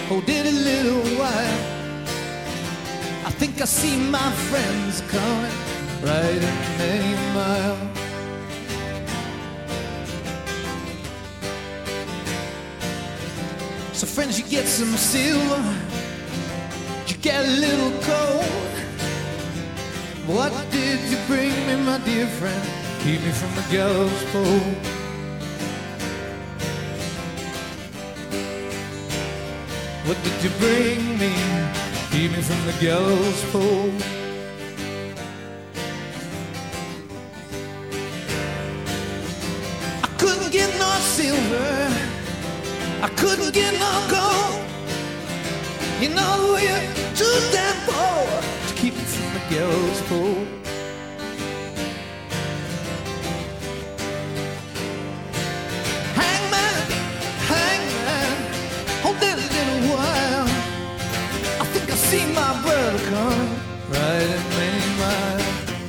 Oh, did a little while. I think I see my friends coming, riding many miles. So friends, you get some silver, you get a little cold. What did you bring me, my dear friend? Keep me from the gallows pole. What did you bring me? Keep me from the gallows pole. I couldn't get no silver, I couldn't get no gold. You know you're too damn poor to keep me from the gallows pole. Hangman, hangman, hold that little while. I think I see my brother come, riding many miles.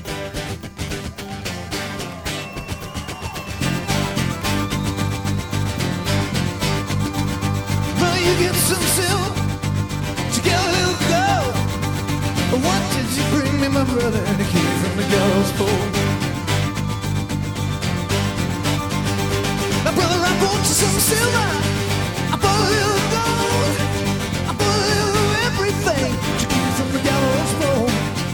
Well, you get some silver, you get a little gold. But what did you bring me, my brother, to keep me from the gallows pole? My brother, I brought you some silver, I brought a little gold, I brought a little everything to keep me from the gallows pole.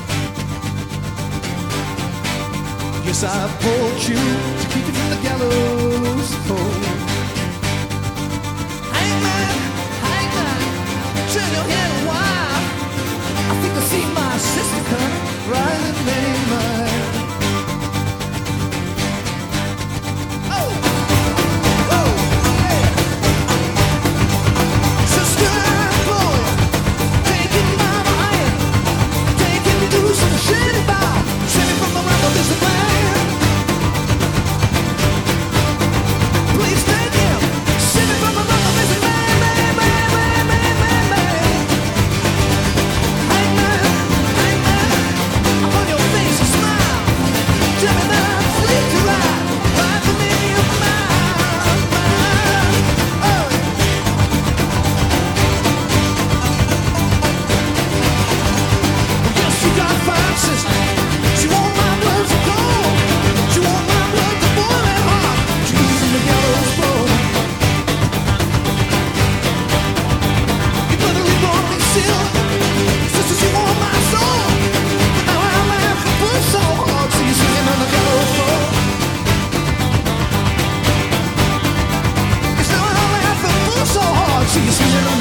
Yes, I brought you to keep you from the gallows pole. Hangman, hangman, turn your head a while. I think I see my sister come, riding many miles. Oh, oh, yeah. Sister boy, taking my hand, taking me to some shit about, send me from the rumble, this is man. Please take him, send me from the rumble, this is man, man, man, man, man, man, man. Hangman, hangman, upon your face a smile. Tell me that I'm free to ride, ride for me a mile, mile. Oh. Yes, she got a fine sister. She want my blood to gold. She want my blood to boil and hot. She using the gallows pole. Your brother, he brought me silver. Sister, she want my soul. But now I'm laughing for so hard. See you swinging on the gallows pole. Yes, now I'm laughing for so hard. See you swinging on